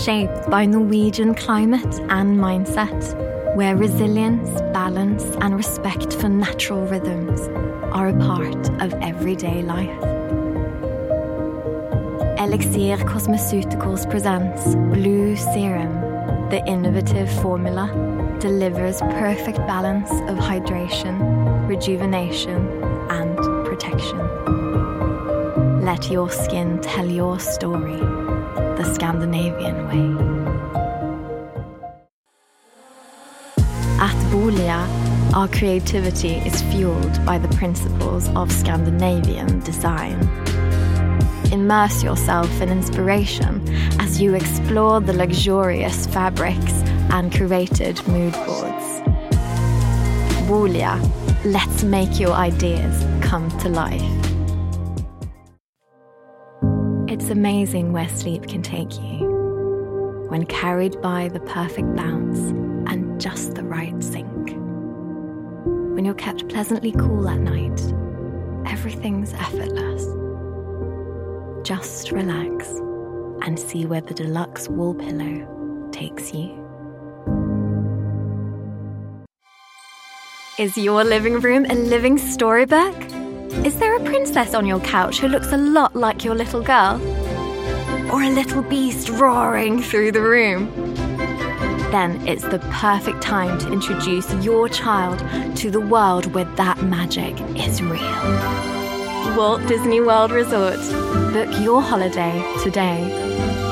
shaped by Norwegian climate and mindset, where resilience, balance, and respect for natural rhythms are a part of everyday life. Elixir Cosmeceuticals presents Blue Serum. The innovative formula delivers perfect balance of hydration, rejuvenation, and protection. Let your skin tell your story the Scandinavian way. At Bolia, our creativity is fueled by the principles of Scandinavian design. Immerse yourself in inspiration as you explore the luxurious fabrics and curated mood boards. Bolia, let's make your ideas come to life. It's amazing where sleep can take you when carried by the perfect bounce and just the right sync. When you're kept pleasantly cool at night, everything's effortless. Just relax and see where the deluxe wool pillow takes you. Is your living room a living storybook? Is there a princess on your couch who looks a lot like your little girl? Or a little beast roaring through the room? Then it's the perfect time to introduce your child to the world where that magic is real. Walt Disney World Resort. Book your holiday today.